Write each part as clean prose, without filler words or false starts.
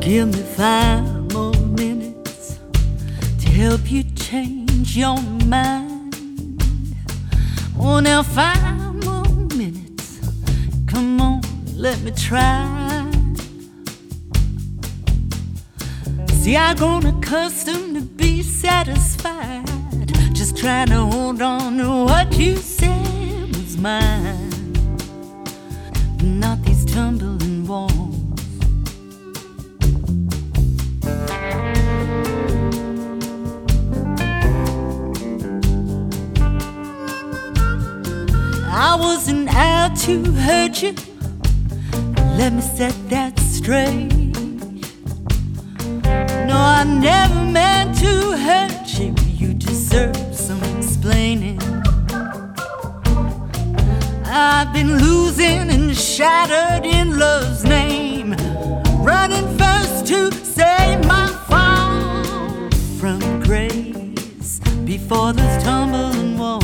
Give me 5 more minutes to help you change your mind. Oh, now 5 more minutes. Come on, let me try. See, I've grown accustomed to be satisfied, just trying to hold on to what you said was mine, not these tumbling walls. I wasn't out to hurt you, let me set that straight. No, I never meant to hurt you, you deserve some explaining. I've been losing and shattered in love's name, running first to save my fall from grace before those tumbling walls.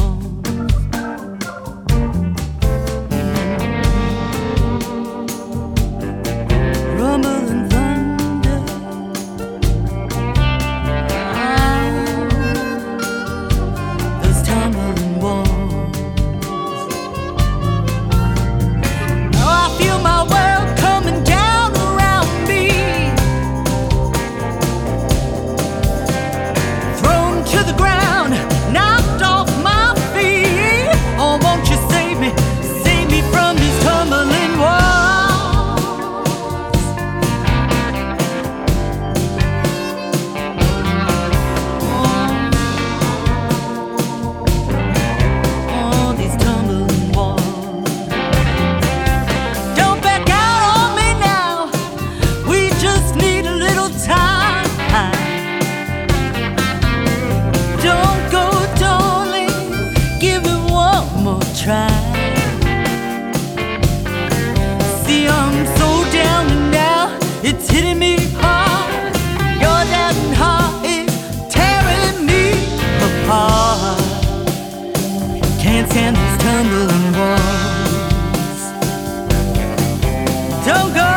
Rumbling thunder, those tumbling walls. Oh, I feel my world coming down around me, thrown to the ground, knocked off my feet. Oh, won't you save me from these tumbling walls. Try. See, I'm so down and now it's hitting me hard. Your doubting heart is tearing me apart. Can't stand these tumbling walls. Don't go.